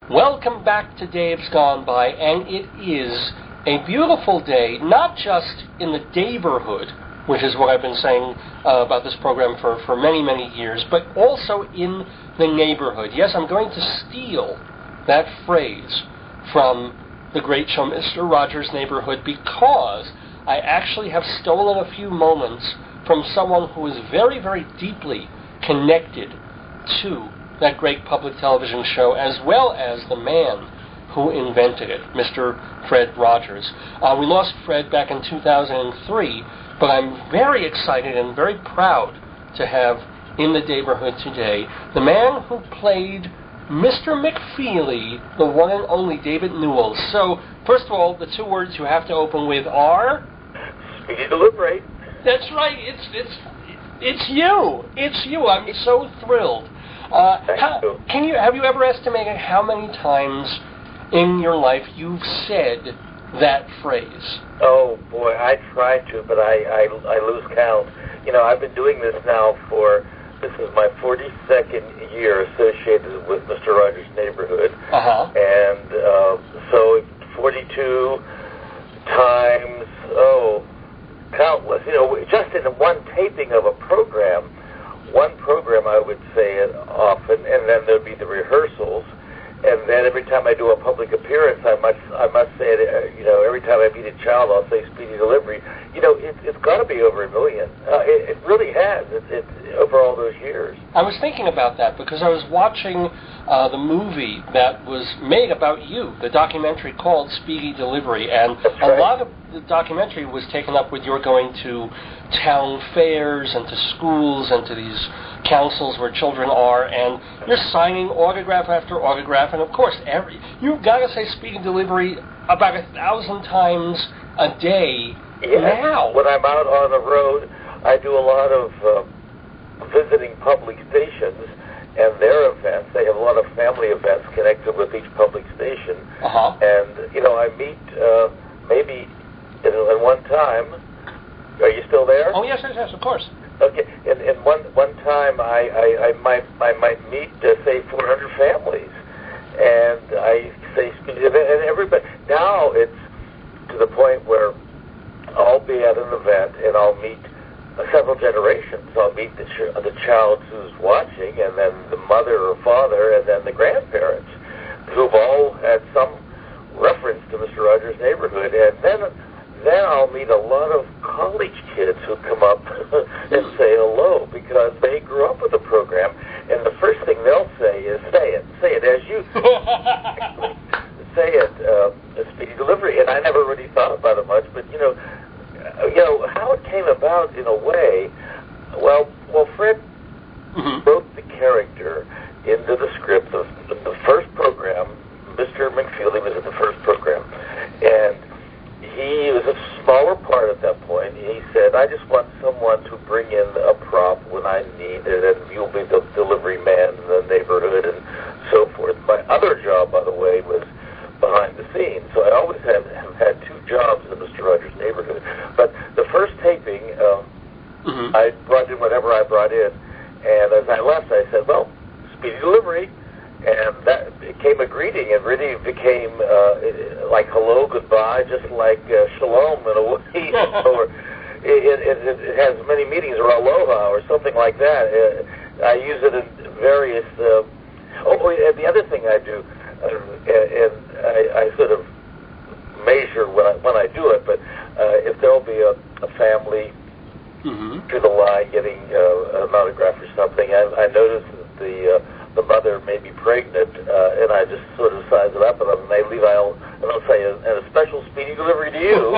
Welcome back to Dave's Gone By, and it is a beautiful day, not just in the neighborhood, which is what I've been saying about this program for many, many years, but also in the neighborhood. Yes, I'm going to steal that phrase from the great show Mr. Rogers' Neighborhood, because I actually have stolen a few moments from someone who is very, very deeply connected to that great public television show, as well as the man who invented it, Mr. Fred Rogers. We lost Fred back in 2003, but I'm very excited and very proud to have in the neighborhood today the man who played Mr. McFeely, the one and only David Newell. So, first of all, the two words you have to open with are... Speedy Delivery. That's right. It's you. It's you. I'm so thrilled. Have you ever estimated how many times in your life you've said that phrase? Oh boy, I try to, but I lose count. You know, I've been doing this now this is my 42nd year associated with Mr. Rogers' Neighborhood. And so 42 times, countless. You know, just in one taping of one program I would say it often, and then there'd be the rehearsals, and then every time I do a public appearance, I must say it. Every time I meet a child, I'll say Speedy Delivery. It's got to be over 1 million. It really has. It's over all those years. I was thinking about that because I was watching the movie that was made about you, the documentary called Speedy Delivery, and a lot of the documentary was taken up with your going to town fairs and to schools and to these councils where children are, and you're signing autograph after autograph, and of course, you've got to say Speedy Delivery about 1,000 times a day. Now. When I'm out on the road, I do a lot of visiting public stations and their events. They have a lot of family events connected with each public station. And, I meet maybe in one time. Are you still there? Oh, yes, of course. Okay, and one time I might meet, say, 400 families. And I say, and everybody, now it's to the point where I'll be at an event and I'll meet several generations. I'll meet the child who's watching, and then the mother or father, and then the grandparents, who've all had some reference to Mr. Rogers' Neighborhood. And then I'll meet a lot of college kids who come up and say hello because they grew up with the program. And the first thing they'll say is, say it as you say it, Speedy Delivery. And I never really thought about it much, but how it came about in a way. Well, Fred wrote the character into the script of the first program. Mr. McFeely was in the first program, and he was a smaller part at that point. He said, I just want someone to bring in a prop when I need it, and you'll be the delivery man in the neighborhood and so forth. My other job, by the way, was behind the scenes. So I always have had two jobs in Mr. Rogers' Neighborhood. But the first taping, I brought in whatever I brought in, and as I left, I said, well, Speedy Delivery. And that became a greeting. It really became like hello, goodbye, just like shalom in a way. Or it has many meanings, or aloha, or something like that. I use it in various... and the other thing I do, and I sort of measure when I do it, but if there'll be a family to the line getting an autograph or something, I notice that the mother may be pregnant, and I just sort of size it up, and they leave, and I'll say, and a special Speedy Delivery to you.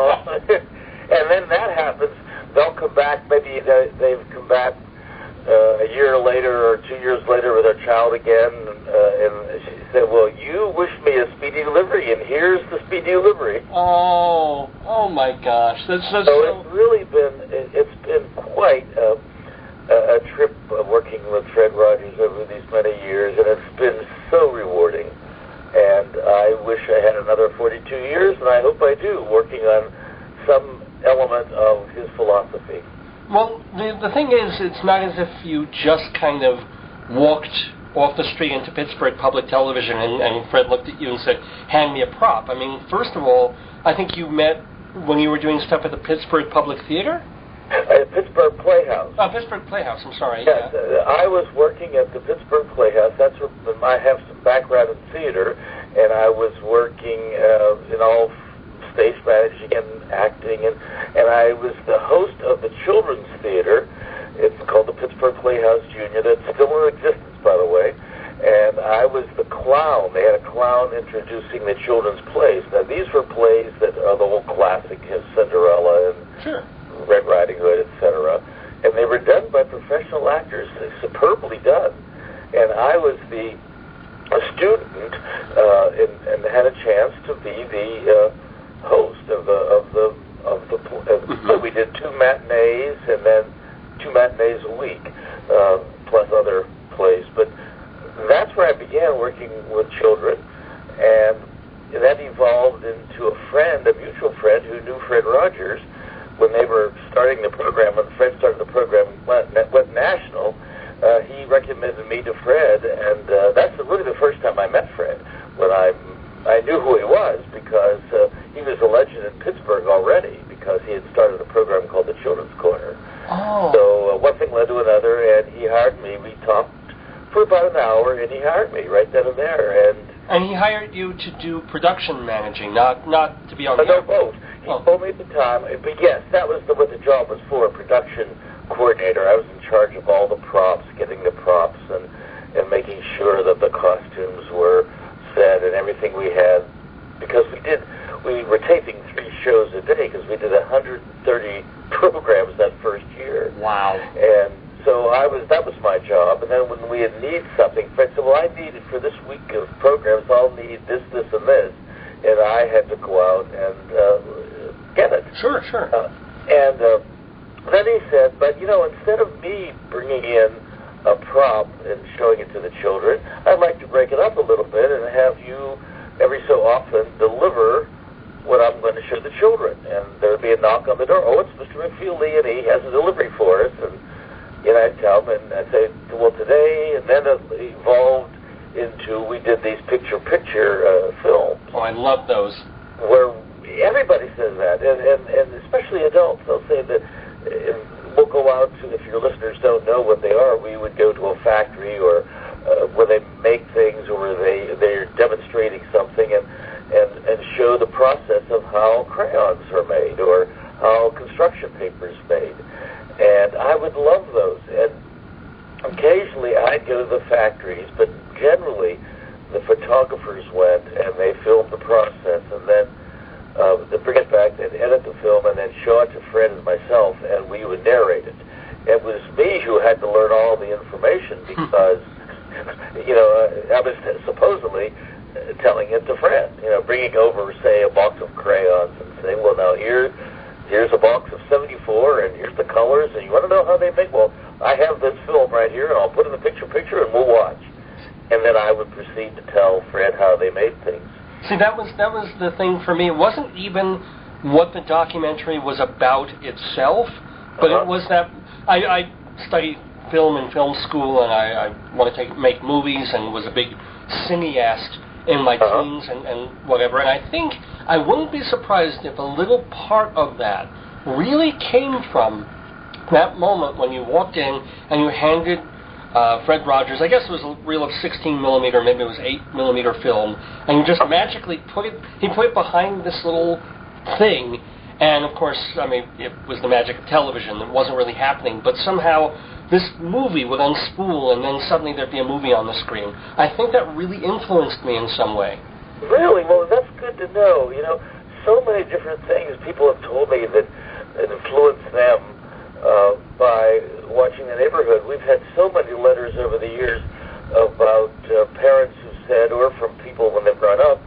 And then that happens, they'll come back, maybe they've come back a year later or 2 years later with their child again, and she said, well, you wish me a Speedy Delivery, and here's the Speedy Delivery. Oh my gosh. That's so it's really it's been quite a trip working with Fred Rogers over these many years, and it's been so rewarding. And I wish I had another 42 years, and I hope I do, working on some element of his philosophy. Well, the thing is, it's not as if you just kind of walked off the street into Pittsburgh Public Television, and Fred looked at you and said, hand me a prop. I mean, first of all, I think you met when you were doing stuff at the Pittsburgh Public Theater? At Pittsburgh Playhouse. Oh, Pittsburgh Playhouse, I'm sorry. Yes, yeah. I was working at the Pittsburgh Playhouse. That's where I have some background in theater, and I was working in all stage managing and acting, and I was the host of the children's theater. It's called the Pittsburgh Playhouse Junior. That's still in existence, by the way. And I was the clown. They had a clown introducing the children's plays. Now, these were plays that are the whole classic, Cinderella and Sure. Red Riding Hood, etc. And they were done by professional actors, superbly done. And I was a student and had a chance to be the host of the Mm-hmm. We did 2 matinees and then 2 matinees a week, plus other plays. But that's where I began working with children, and that evolved into a mutual friend who knew Fred Rogers when they were starting the program. When Fred started the program, went national. He recommended me to Fred, and that's really the first time I met Fred. When I knew who he was because he was a legend in Pittsburgh already because he had started a program called the Children's Corner. Oh. So one thing led to another, and he hired me. We talked for about an hour, and he hired me right then and there. And he hired you to do production managing, not to be on the No, air. both. He told me at the time, but yes, that was what the job was for, production coordinator. I was in charge of all the props, getting the props, and making sure that the costumes were set and everything we had, because we were taping 3 shows a day because we did 130 programs that first year. Wow. And so that was my job. And then when we had need something, Fred said, well, I need it for this week of programs, I'll need this, this, and this. And I had to go out and get it. Sure. And then he said, but, instead of me bringing in a prop and showing it to the children, I'd like to break it up a little bit and have you every so often deliver what I'm going to show the children. And there would be a knock on the door. Oh, it's Mr. McFeely, and he has a delivery for us. And I'd tell them, and I'd say, well, today, and then it evolved into, we did these picture-picture films. Oh, I love those. Where everybody says that, and especially adults. They'll say that we'll go out to, if your listeners don't know what they are, we would go to a factory or where they make things or where they're demonstrating something and show the process of how crayons are made or how construction paper is made. And I would love those. And occasionally I'd go to the factories, but generally the photographers went and they filmed the process, and then they'd bring it back, they'd edit the film, and then show it to Fred and myself, and we would narrate it. It was me who had to learn all the information because, I was supposedly telling it to Fred, bringing over, say, a box of crayons and saying, well, now here's a box of 74, and here's the colors, and you want to know how they make? Well, I have this film right here, and I'll put in the picture, and we'll watch. And then I would proceed to tell Fred how they made things. See, that was the thing for me. It wasn't even what the documentary was about itself, but it was that I studied film in film school, and I wanted to make movies, and was a big cineast in my teens and whatever. And I think I wouldn't be surprised if a little part of that really came from that moment when you walked in and you handed Fred Rogers, I guess it was a reel of 16 millimeter, maybe it was 8 millimeter film, and you just magically he put it behind this little thing, and of course, I mean, it was the magic of television. It wasn't really happening, but somehow this movie would unspool, and then suddenly there'd be a movie on the screen. I think that really influenced me in some way. Really? Well, that's good to know. So many different things people have told me that influenced them by watching The Neighborhood. We've had so many letters over the years about parents who said, or from people when they've grown up,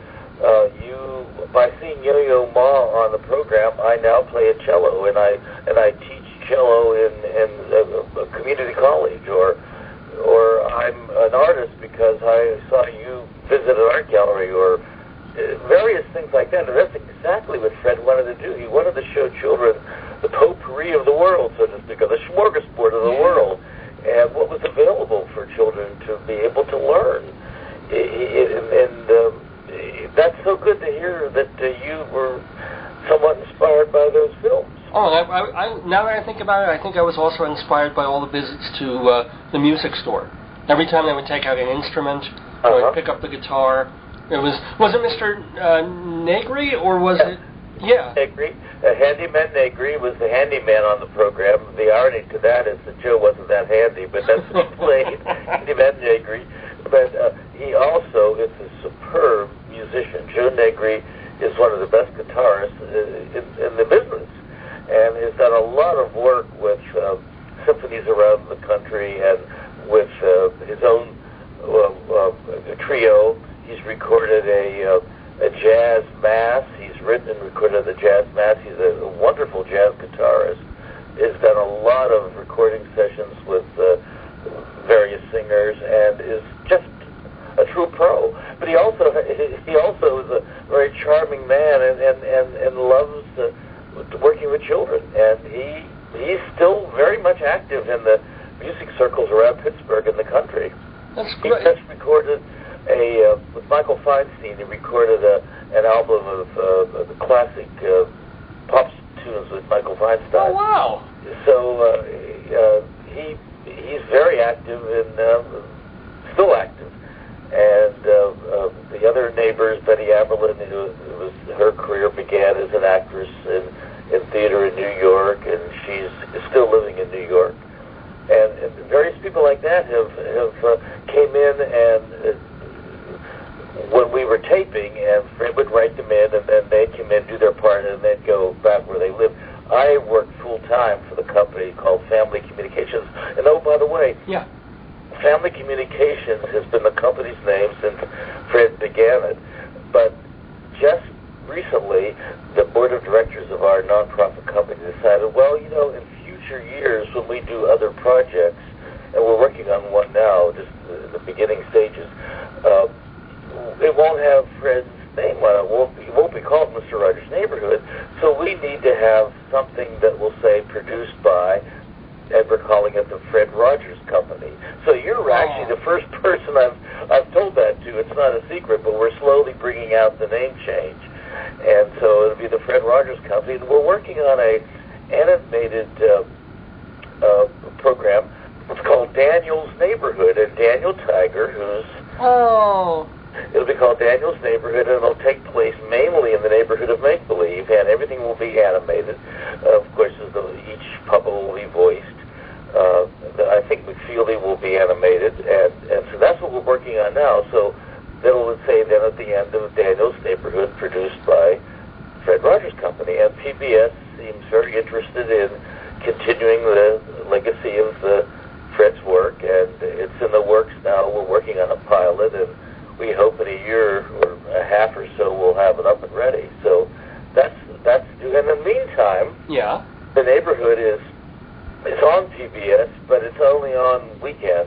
by seeing Yo-Yo Ma on the program, I now play a cello, and I teach cello in a community college, or I'm an artist because I saw you visit an art gallery, or various things like that. And that's exactly what Fred wanted to do. He wanted to show children the potpourri of the world, so to speak, or the smorgasbord of the world. and what was available for children to be able to learn. That's so good to hear that you were somewhat inspired by those films. Oh, now that I think about it, I think I was also inspired by all the visits to the music store. Every time they would take out an instrument, or I'd pick up the guitar. Was it Mr. Negri, or was it? Yeah. Negri. Handyman Negri was the handyman on the program. The irony to that is that Joe wasn't that handy, but that's what he played, Handyman Negri. But he also is a superb musician. Joe Negri is one of the best guitarists in the business, and has done a lot of work with symphonies around the country and with his own trio. He's recorded a jazz mass. He's written and recorded the jazz mass. He's a wonderful jazz guitarist. Has done a lot of recording sessions with various singers, and is just a true pro. But he also is a very charming man and loves working with children. And he's still very much active in the music circles around Pittsburgh and the country. That's great. He just recorded with Michael Feinstein. He recorded an album of the classic pop tunes with Michael Feinstein. Oh wow! So he's very active and still active. And the other neighbors, Betty Aberlin, her career began as an actress in theater in New York, and she's still living in New York. And various people like that have came in, and when we were taping, and Fred would write them in, and then they'd come in, do their part, and then go back where they live. I worked full time for the company called Family Communications. And oh, by the way, yeah. Family Communications has been the company's name since Fred began it. But just recently, the board of directors of our nonprofit company decided, well, in future years when we do other projects, and we're working on one now, just in the beginning stages, it won't have Fred's name on it. It won't be called Mr. Rogers' Neighborhood. So we need to have something that will say produced by, and we're calling it the Fred Rogers Company. So you're actually the first person I've told that to. It's not a secret, but we're slowly bringing out the name change. And so it'll be the Fred Rogers Company. And we're working on a animated program. It's called Daniel's Neighborhood, and Daniel Tiger, who's... It'll be called Daniel's Neighborhood, and it'll take place mainly in the neighborhood of Make-Believe, and everything will be animated. Of course, each puppet will be voiced. I think McFeely will be animated, and so that's what we're working on now. So that'll say then at the end of Daniel's Neighborhood, produced by Fred Rogers Company. And PBS seems very interested in continuing the legacy of Fred's work, and it's in the works now. We're working on a pilot, and we hope in a year or a half or so we'll have it up and ready. So that's due. And in the meantime, the neighborhood is on PBS, but it's only on weekends.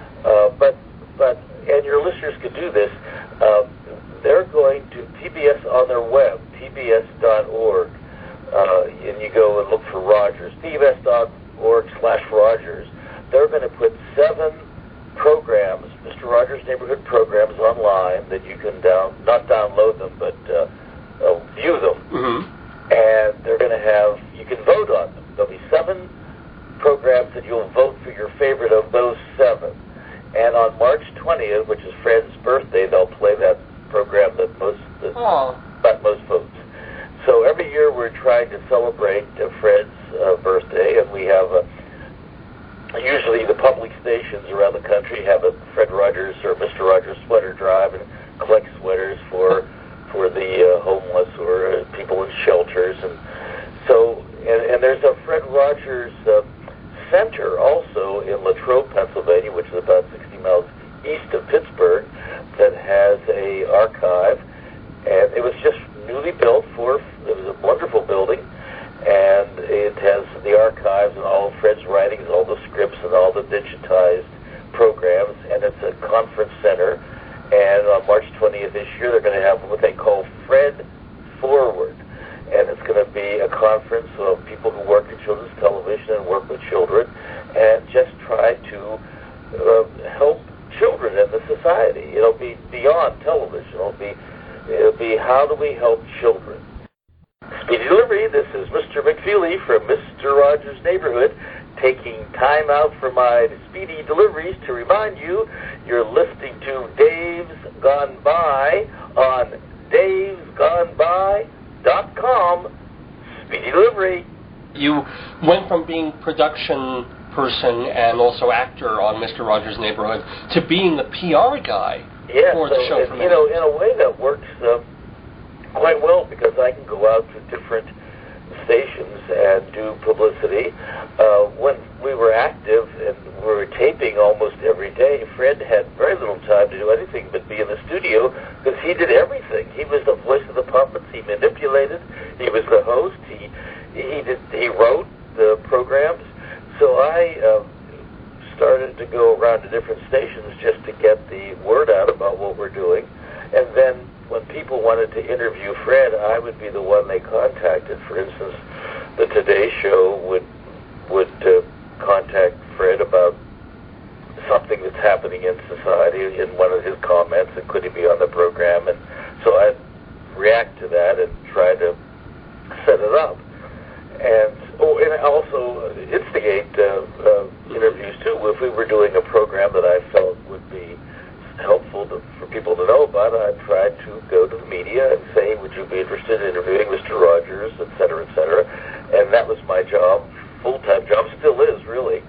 And your listeners could do this. They're going to PBS on their web, pbs.org, and you go and look for Rogers, pbs.org/Rogers. They're going to put 7 programs, Mr. Rogers' Neighborhood programs, online that you can not download them, but view them. Mm-hmm. And they're going to you can vote on them. There'll be 7 programs that you'll vote for your favorite of those 7. And on March 20th, which is Fred's birthday, they'll play that program that got most votes. So every year we're trying to celebrate Fred's birthday, and we have usually the public stations around the country have a Fred Rogers or Mr. Rogers sweater drive and collect sweaters for the homeless or people in shelters. And so, and there's a Fred Rogers Center also in Latrobe, Pennsylvania, which is about 60 miles east of Pittsburgh, that has a archive, and it was just newly built. It was a wonderful building, and it has the archives and all of Fred's writings, all the scripts and all the digitized programs, and it's a conference center. And on March 20th this year, they're going to have what they call Fred Forward, and it's going to be a conference of people who work in children's television and work with children, and just try to help children in the society. It'll be beyond television. It'll be how do we help children. Speedy Delivery, this is Mr. McFeely from Mr. Rogers' Neighborhood, taking time out for my Speedy Deliveries to remind you you're listening to Dave's Gone By on davesgoneby.com. Speedy Delivery. You went from being production person and also actor on Mr. Rogers' Neighborhood to being the PR guy for the show. In a way that works quite well, because I can go out to different stations and do publicity. When we were active and we were taping almost every day, Fred had very little time to do anything but be in the studio, because he did everything. He was the voice of the puppets. He manipulated. He was the host. He wrote the programs. So I started to go around to different stations just to get the word out about what we're doing. And then when people wanted to interview Fred, I would be the one they contacted. For instance, the Today Show would contact Fred about something that's happening in society in one of his comments, and could he be on the program? And so I'd react to that and try to set it up. And also instigate interviews too. If we were doing a program that I felt would be helpful for people to know about, I'd try to go to the media and say, would you be interested in interviewing Mr. Rogers, et cetera, et cetera. And that was my job, full-time job, still is really.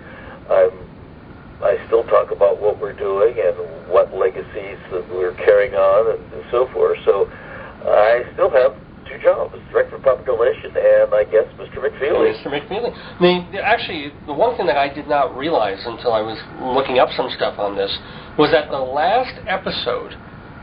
I still talk about what we're doing and what legacies that we're carrying on and so forth. So I still have two jobs, Director of Public Relations and, I guess, Mr. McFeely. Mr. McFeely. Actually, the one thing that I did not realize until I was looking up some stuff on this was that the last episode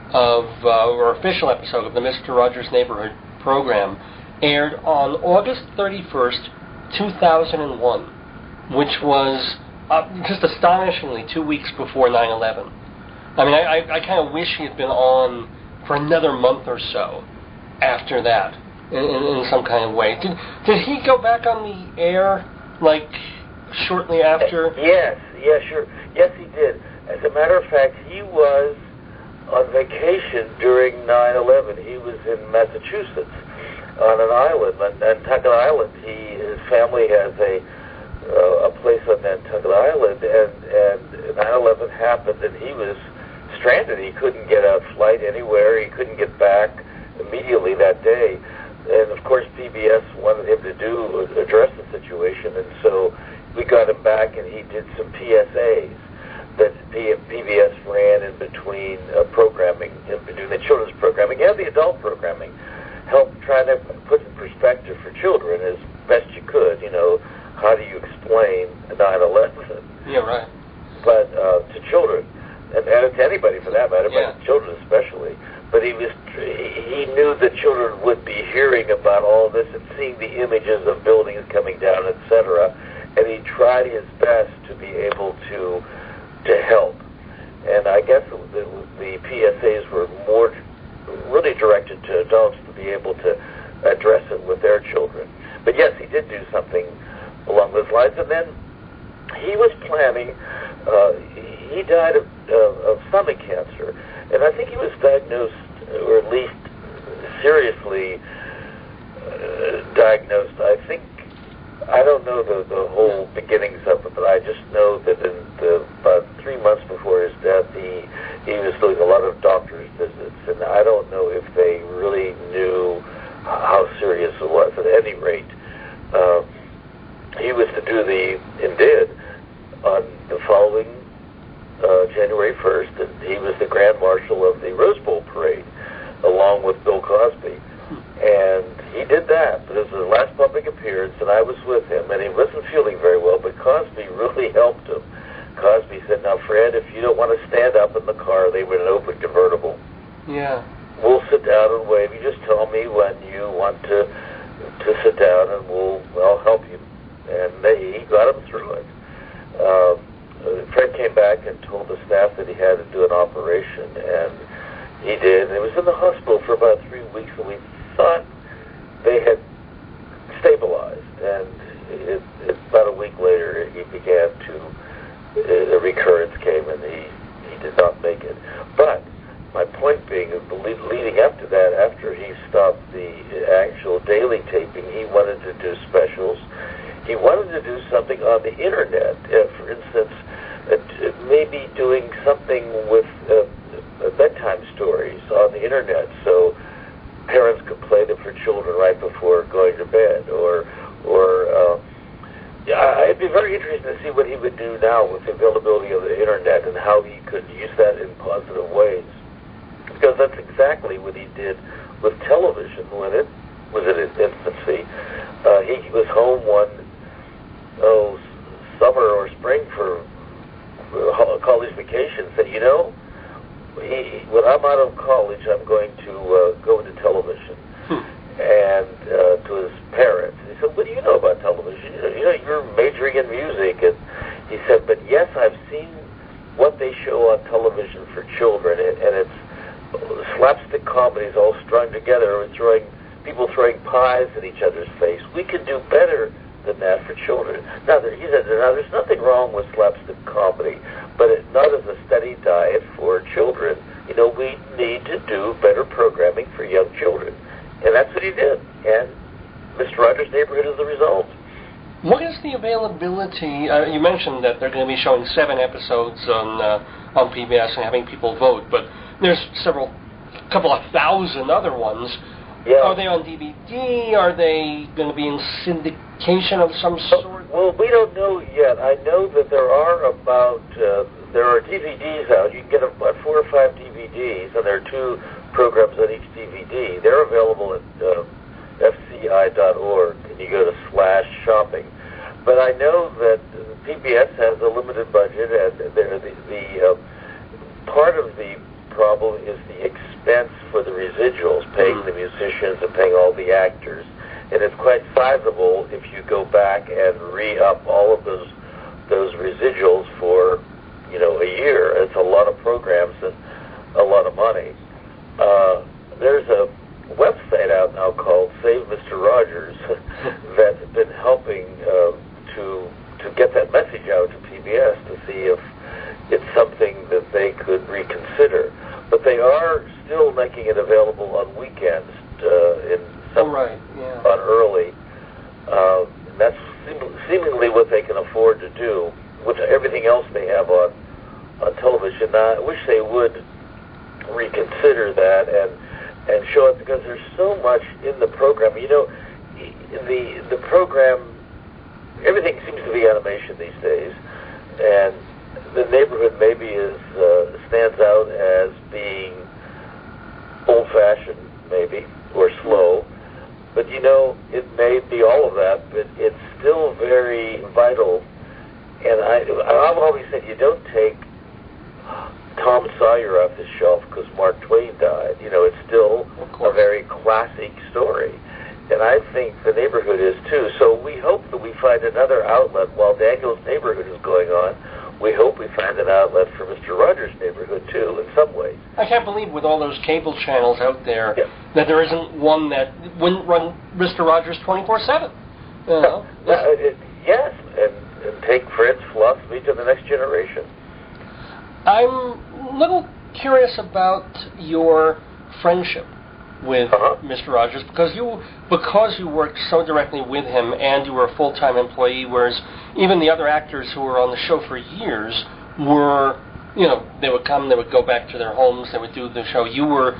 or official episode of the Mr. Rogers' Neighborhood program aired on August 31st, 2001, which was just astonishingly 2 weeks before 9/11. I mean, I kind of wish he had been on for another month or so after that, in some kind of way. Did he go back on the air, like, shortly after? Yes, sure. Yes, he did. As a matter of fact, he was on vacation during 9/11. He was in Massachusetts on an island, Nantucket Island. His family has a place on Nantucket Island, and 9/11 happened, and he was stranded. He couldn't get a flight anywhere. He couldn't get back immediately that day. And of course PBS wanted him to address the situation, and so we got him back, and he did some PSAs that PBS ran in between programming, in between the children's programming and the adult programming, helped try to put in perspective for children as best you could, how do you explain 9/11? Yeah, right. But to children, and to anybody for that matter, but children especially. But he knew that children would be hearing about all this and seeing the images of buildings coming down, etc. And he tried his best to be able to help. And I guess the PSAs were more really directed to adults to be able to address it with their children. But yes, he did do something along those lines. And then he was planning. He died of stomach cancer. And I think he was diagnosed, or at least seriously diagnosed. I don't know the whole beginnings of it, but I just know that about 3 months before his death, he was doing a lot of doctor's visits, and I don't know if they really knew how serious it was. At any rate, he was to do and did on the following January 1st, and he was the Grand Marshal of the Rose Bowl Parade, along with Bill Cosby. And he did that. But it was his last public appearance, and I was with him, and he wasn't feeling very well, but Cosby really helped him. Cosby said, now, Fred, if you don't want to stand up in the car, they were an open convertible. Yeah. We'll sit down and wave. You just tell me when you want to sit down, and I'll help you. And he got him through it. Fred came back and told the staff that he had to do an operation, and he did. And he was in the hospital for about 3 weeks, and we thought they had stabilized. And about a week later, he began to, a recurrence came, and he did not make it. But my point being, leading up to that, after he stopped the actual daily taping, he wanted to do specials. He wanted to do something on the internet. For instance, maybe doing something with bedtime stories on the internet, so parents could play them for children right before going to bed, or I'd be very interested to see what he would do now with the availability of the internet and how he could use that in positive ways. Because that's exactly what he did with television when it was in its infancy. He was home one summer or spring for college vacation. Said, when I'm out of college, I'm going to go into television. And to his parents, he said, "What do you know about television? You're majoring in music." And he said, "But yes, I've seen what they show on television for children, and it's slapstick comedies all strung together, with people throwing pies at each other's face. We could do better than that for children." He said, there's nothing wrong with slapstick comedy, but not as a steady diet for children. We need to do better programming for young children. And that's what he did. And Mr. Rogers' Neighborhood is the result. What is the availability? You mentioned that they're going to be showing 7 episodes on PBS and having people vote, but there's couple of thousand other ones. Yeah. Are they on DVD? Are they going to be in syndication of some sort? Well, we don't know yet. I know that there are DVDs out. You can get about 4 or 5 DVDs, and there are 2 programs on each DVD. They're available at fci.org, and you go to /shopping. But I know that PBS has a limited budget, and the part of the problem is the expense for the residuals, paying the musicians and paying all the actors. And it's quite sizable if you go back and re-up all of those residuals for, a year. It's a lot of programs and a lot of money. There's a website out now called Save Mr. Rogers that's been helping to get that message out to PBS to see if it's something that they could reconsider. But they are still making it available on weekends on early. And that's seemingly what they can afford to do with everything else they have on television. Now, I wish they would reconsider that and show it, because there's so much in the program. The program, everything seems to be animation these days, and the Neighborhood maybe stands out as being old-fashioned, maybe, or slow. But it may be all of that, but it's still very vital. And I've always said, you don't take Tom Sawyer off the shelf because Mark Twain died. It's still a very classic story. And I think the Neighborhood is too. So we hope that we find another outlet while Daniel's Neighborhood is going on. We hope we find an outlet for Mr. Rogers' Neighborhood too, in some ways. I can't believe with all those cable channels out there that there isn't one that wouldn't run Mr. Rogers 24/7. Yes, and take Fred's philosophy to the next generation. I'm a little curious about your friendship with Mr. Rogers, because you worked so directly with him and you were a full-time employee, whereas even the other actors who were on the show for years were, they would come, they would go back to their homes, they would do the show. You were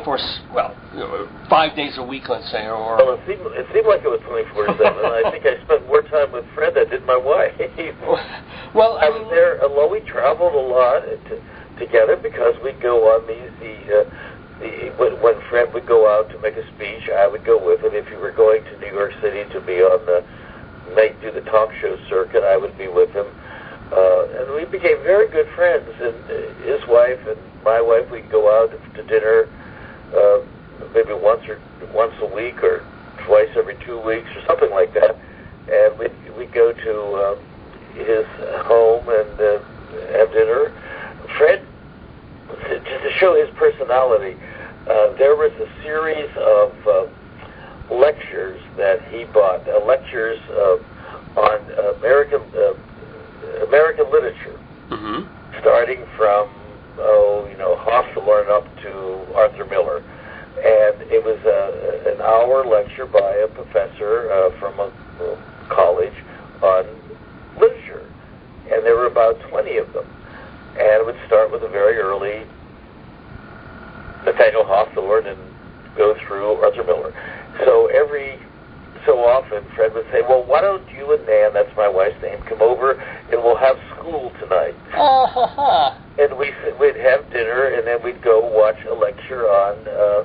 5 days a week, let's say, or... Well, it seemed like it was 24/7. I think I spent more time with Fred than did my wife. Well, I was there alone. We traveled a lot together because we'd go on when Fred would go out to make a speech, I would go with him. If you were going to New York City to be on do the talk show circuit, I would be with him. And we became very good friends. And his wife and my wife, we'd go out to dinner maybe once a week or twice every 2 weeks or something like that. And we'd go to his home and have dinner. Fred, just to show his personality, there was a series of lectures that he bought, lectures on American literature, starting from Hawthorne up to Arthur Miller, and it was an hour lecture by a professor from a college on literature, and there were about 20 of them, and it would start with a very early Nathaniel Hawthorne and go through Arthur Miller. So every so often, Fred would say, well, why don't you and Nan, that's my wife's name, come over and we'll have school tonight. And we'd have dinner, and then we'd go watch a lecture on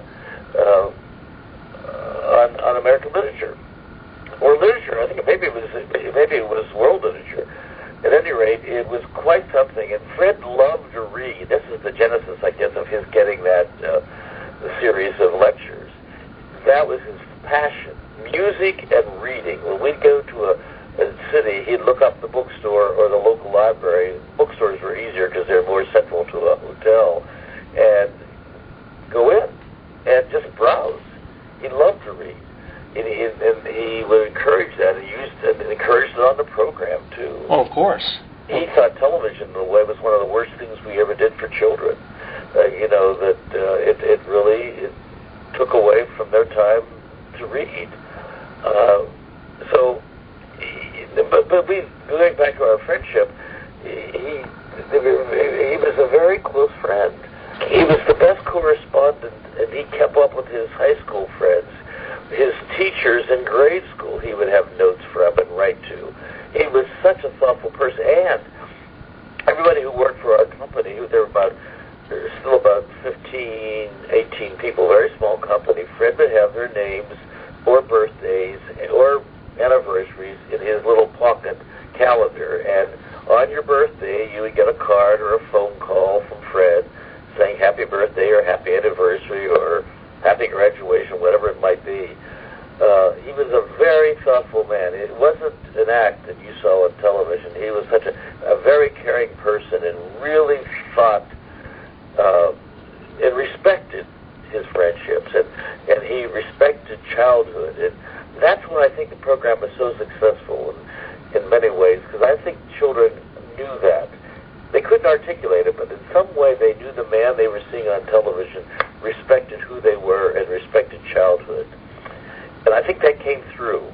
American literature. Or literature, I think maybe it was world literature. At any rate, it was quite something, and Fred loved to read. This is the genesis, I guess, of his getting that series of lectures. That was his passion, music and reading. When we'd go to a city, he'd look up the bookstore or the local library. Bookstores were easier because they're more central to a hotel, and go in and just browse. He loved to read. And he would encourage that. He used it and encouraged it on the program, too. Oh, of course. He thought television, in a way, was one of the worst things we ever did for children. It really took away from their time to read. But going back to our friendship, he was a very close friend. He was the best correspondent, and he kept up with his high school friends. His teachers in grade school, he would have notes from and write to. He was such a thoughtful person, and everybody who worked for our company, there were still about 15, 18 people, very small company. Fred would have their names or birthdays or anniversaries in his little pocket calendar, and on your birthday, you would get a card or a phone call from Fred saying happy birthday or happy anniversary or happy graduation, whatever it might be. He was a very thoughtful man. It wasn't an act that you saw on television. He was such a very caring person and really thought and respected his friendships, and he respected childhood. And that's why I think the program was so successful in many ways, because I think children knew that. They couldn't articulate it, but in some way they knew the man they were seeing on television respected who they were and respected childhood. And I think that came through.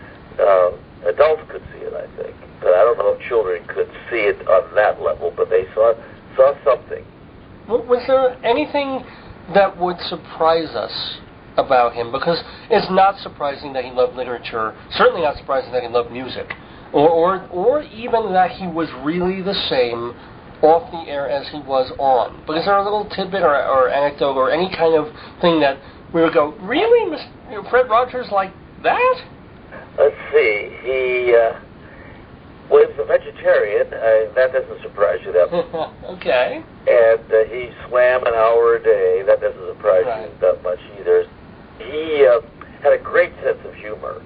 Adults could see it, I think. But I don't know if children could see it on that level, but they saw something. Was there anything that would surprise us about him? Because it's not surprising that he loved literature, certainly not surprising that he loved music, or even that he was really the same off the air as he was on. But is there a little tidbit or anecdote or any kind of thing that we would go, really, Fred Rogers like that? Let's see. He was a vegetarian. That doesn't surprise you that much. Okay. And he swam an hour a day. That doesn't surprise you that much either. He had a great sense of humor.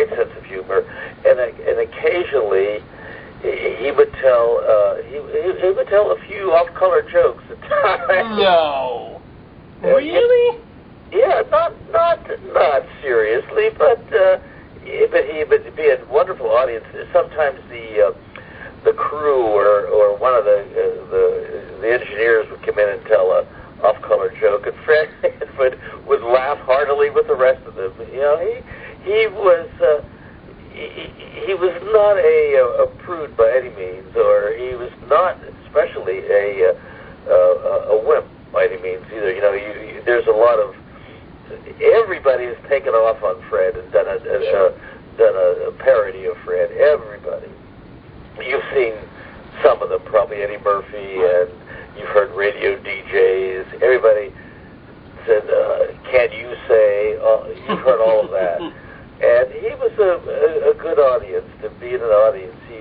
And occasionally he would tell a few off-color jokes at times. No. Really? Yeah, not seriously, but he would be a wonderful audience. Sometimes the crew or one of the engineers would come in and tell a off-color joke, and Fred would laugh heartily with the rest of them. He was not a prude by any means, or he was not especially a wimp by any means either. There's a lot of everybody has taken off on Fred and done a parody of Fred. Everybody. You've seen some of them, probably Eddie Murphy, and you've heard radio DJs. Everybody said, "Can you say?" You've heard all of that. And he was a good audience to be in an audience. He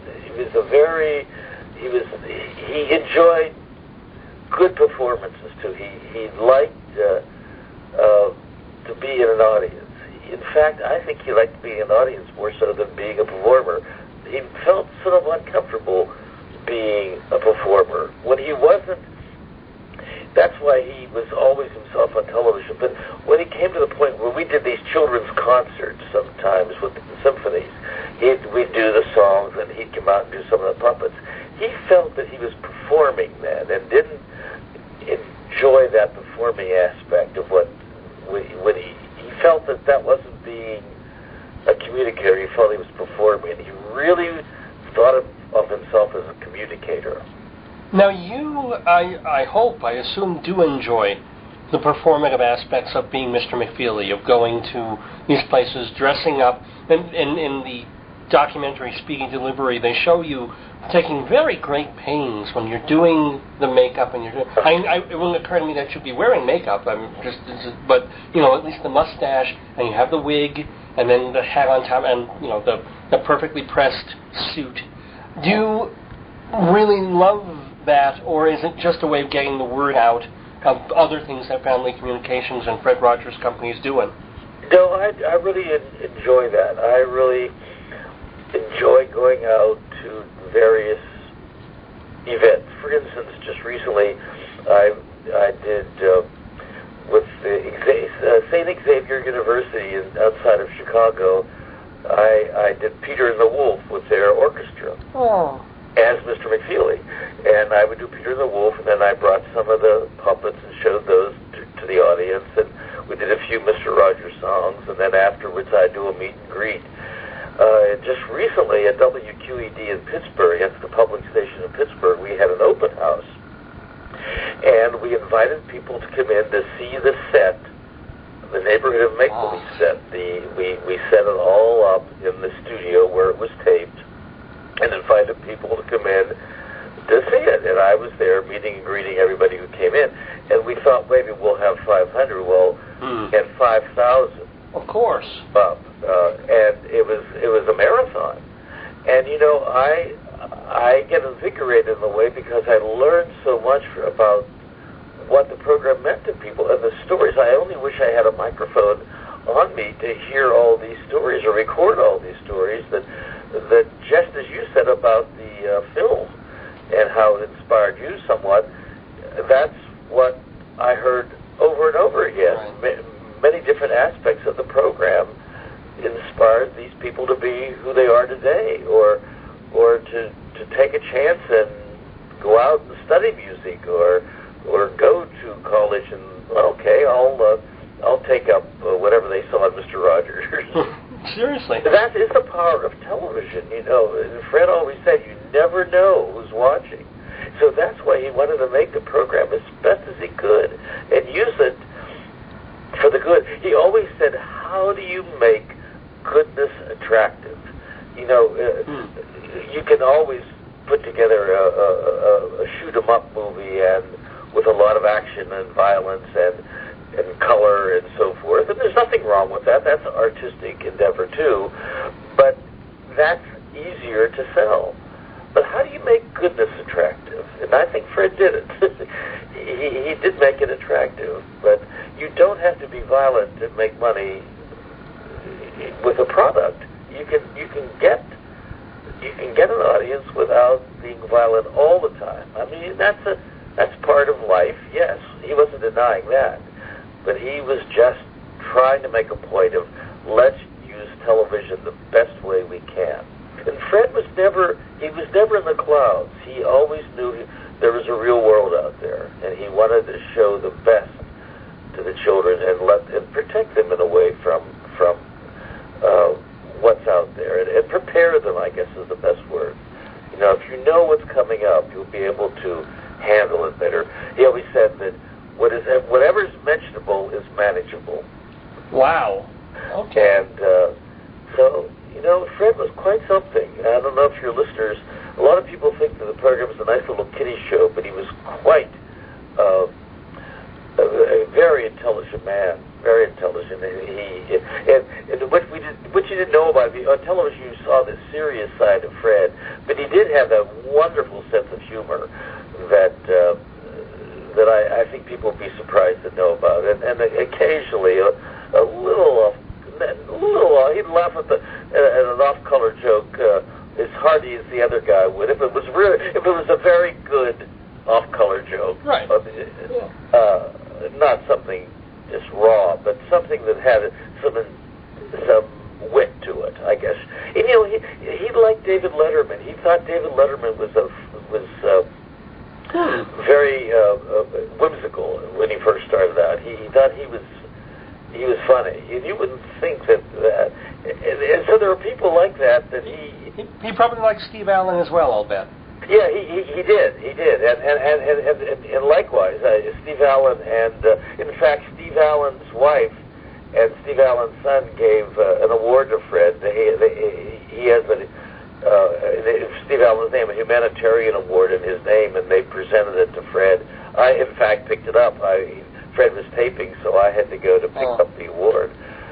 enjoyed good performances too. He liked to be in an audience. In fact, I think he liked being in an audience more so than being a performer. He felt sort of uncomfortable being a performer when he wasn't. That's why he was always himself on television. But when he came to the point where we did these children's concerts sometimes with the symphonies, we'd do aspect of what when he felt that wasn't being a communicator. He felt he was performing. He really thought of himself as a communicator. Now you, I hope, I assume, do enjoy the performative aspects of being Mr. McFeely, of going to these places, dressing up. And in the documentary Speaking Delivery, they show you taking very great pains when you're doing the makeup, and you're doing. It wouldn't occur to me that you'd be wearing makeup. But at least the mustache, and you have the wig, and then the hat on top, and the perfectly pressed suit. Do you really love that, or is it just a way of getting the word out of other things that Family Communications and Fred Rogers Company is doing? No, I really enjoy that. I really enjoy going out to various events. For instance, just recently, I did with the St. Xavier University outside of Chicago. I did Peter and the Wolf with their orchestra as Mr. McFeely, and I would do Peter and the Wolf, and then I brought some of the puppets and showed those to the audience, and we did a few Mr. Rogers songs, and then afterwards I do a meet and greet. Just recently at WQED in Pittsburgh, at the public station in Pittsburgh, we had an open house, and we invited people to come in to see the set, the Neighborhood of Make-Believe set. We set it all up in the studio where it was taped, and invited people to come in to see it. And I was there meeting and greeting everybody who came in. And we thought maybe we'll have 500. Well, we had 5,000. Of course. Up. And it was a marathon. And I get invigorated in a way because I learned so much about what the program meant to people and the stories. I only wish I had a microphone on me to hear all these stories or record all these stories that just as you said about the film and how it inspired you somewhat, that's what I heard over and over again. Right. Many different aspects of the program inspired these people to be who they are today, or to take a chance and go out and study music, or go to college and I'll take up whatever they saw in Mr. Rogers. Seriously. That is the power of television, Fred always said you never know who's watching. So that's why he wanted to make the program as best as he could and use it for the good. He always said, how do you make goodness attractive? You can always put together a shoot-'em-up movie and with a lot of action and violence and color and so forth. And there's nothing wrong with that. That's an artistic endeavor too. But that's easier to sell. But how do you make goodness attractive? And I think Fred did it. he did make it attractive. But you don't have to be violent to make money with a product. You can get an audience without being violent all the time. I mean, that's part of life. Yes, he wasn't denying that. But he was just trying to make a point of, let's use television the best way we can. And Fred was never in the clouds. He always knew there was a real world out there, and he wanted to show the best to the children and protect them in a way from what's out there, and prepare them, I guess, is the best word. If you know what's coming up, you'll be able to handle it better. He always said that whatever is mentionable is manageable. Wow. Okay. And so, Fred was quite something. I don't know if your listeners, a lot of people think that the program is a nice little kiddie show, but he was quite a very intelligent man, very intelligent. And what you didn't know about him, on television you saw the serious side of Fred, but he did have that wonderful sense of humor that I think people would be surprised to know about. And occasionally a little he'd laugh at an off-color joke as hardy as the other guy would if it was a very good off-color joke. Right. Not something just raw, but something that had some wit to it, I guess. And, he liked David Letterman. He thought David Letterman was very whimsical when he first started out. He thought he was funny, and you wouldn't think that. And so there were people like that he probably liked Steve Allen as well, I'll bet. Yeah, he did, and likewise, Steve Allen, and in fact, Steve Allen's wife and Steve Allen's son gave an award to Fred. He has Steve Allen's name, a humanitarian award in his name, and they presented it to Fred. I, in fact, picked it up. Fred was taping, so I had to go to pick up the award.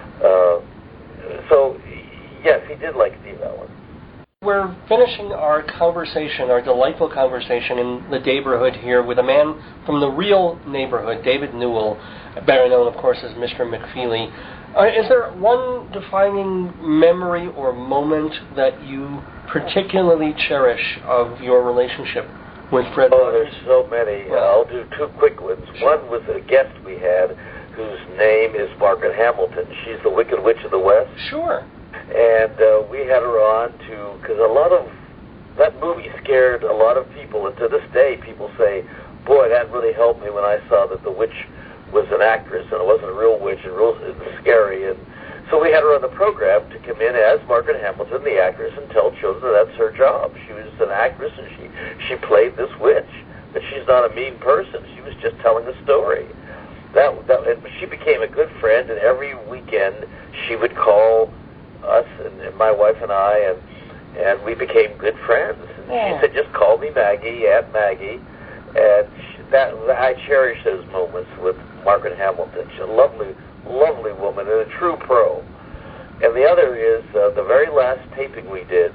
So, yes, he did like Steve Allen. We're finishing our conversation, our delightful conversation in the neighborhood here with a man from the real neighborhood, David Newell, better known, of course, as Mr. McFeely. Is there one defining memory or moment that you particularly cherish of your relationship with Fred Rogers? Oh, there's so many. I'll do two quick ones. Sure. One was a guest we had whose name is Margaret Hamilton. She's the Wicked Witch of the West. Sure. And we had her on because a lot of that movie scared a lot of people, and to this day people say, boy, that really helped me when I saw that the witch was an actress and it wasn't a real witch, and it was scary. And so we had her on the program to come in as Margaret Hamilton, the actress, and tell children that that's her job. She was an actress, and she played this witch, but she's not a mean person. She was just telling a story. And she became a good friend, and every weekend she would call us and my wife and I, and we became good friends. And she said, just call me Maggie, Aunt Maggie. And I cherish those moments with Margaret Hamilton. She's a lovely, lovely woman and a true pro. And the other is the very last taping we did.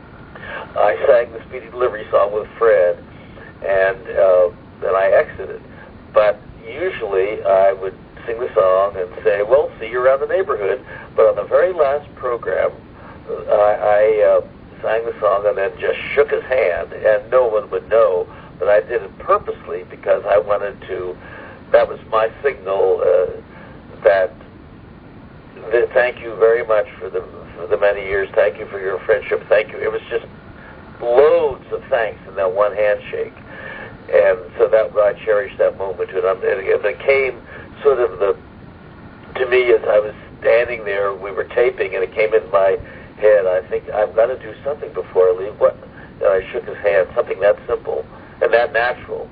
I sang the Speedy Delivery song with Fred, and then I exited. But usually I would sing the song and say, well, see you around the neighborhood. But on the very last program, I sang the song and then just shook his hand, and no one would know. But I did it purposely because I wanted to, that was my signal that thank you very much for the many years. Thank you for your friendship. Thank you. It was just loads of thanks in that one handshake. And so that I cherished that moment. And it became sort of to me, as I was standing there, we were taping, and it came in my head, I think, I've got to do something before I leave. And I shook his hand, something that simple and that natural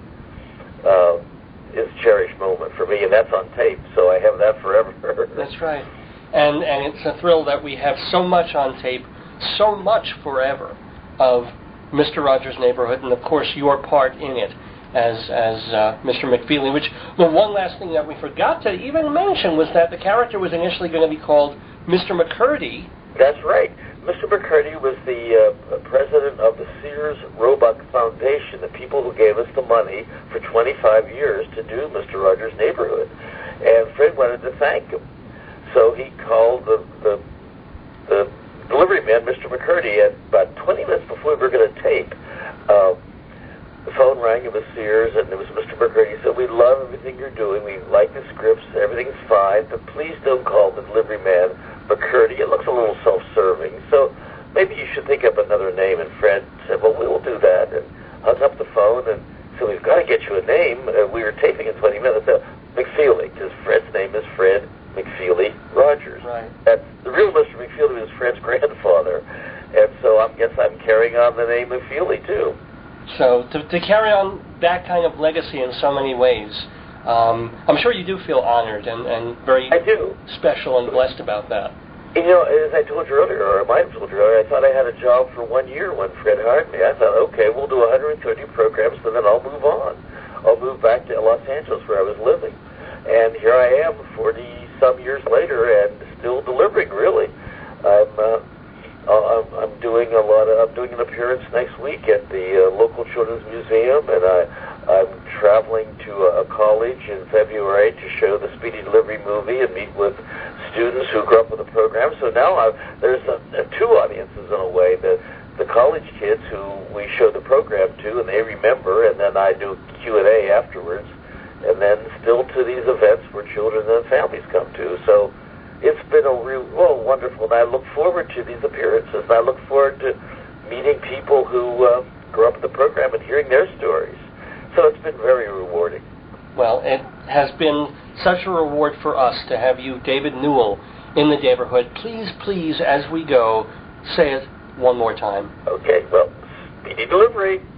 is a cherished moment for me, and that's on tape, so I have that forever. That's right. And it's a thrill that we have so much on tape, so much forever, of Mr. Rogers' Neighborhood, and of course your part in it as Mr. McFeely, which the one last thing that we forgot to even mention was that the character was initially going to be called Mr. McCurdy. That's right. Mr. McCurdy was the president of the Sears Roebuck Foundation, the people who gave us the money for 25 years to do Mr. Rogers' Neighborhood. And Fred wanted to thank him. So he called the delivery man, Mr. McCurdy, at about 20 minutes before we were going to tape. The phone rang, it was Sears, and it was Mr. McCurdy. He said, we love everything you're doing. We like the scripts. Everything's fine, but please don't call the delivery man McCurdy. It looks a little self-serving. So maybe you should think up another name. And Fred said, well, we will do that. And hung up the phone, and so we've got to get you a name. We were taping in 20 minutes. McFeely, because Fred's name is Fred McFeely Rogers. Right. The real Mr. McFeely was Fred's grandfather. And so I guess I'm carrying on the name McFeely, too. So to carry on that kind of legacy in so many ways, I'm sure you do feel honored and very special and blessed about that. You know, as I told you earlier, or I might have told you earlier, I thought I had a job for 1 year when Fred hired me. I thought, okay, we'll do 130 programs, but then I'll move on. I'll move back to Los Angeles where I was living. And here I am 40-some years later and still delivering, really. I'm doing I'm doing an appearance next week at the local children's museum, and I'm traveling to a college in February to show the Speedy Delivery movie and meet with students who grew up with the program. So now there's two audiences in a way: the college kids who we show the program to and they remember, and then I do Q&A afterwards, and then still to these events where children and families come to. So it's been a real wonderful, and I look forward to these appearances. And I look forward to meeting people who grew up with the program and hearing their stories. So It has been such a reward for us to have you, David Newell, in the neighborhood. Please, please, as we go, say it one more time. Okay, well, speedy delivery.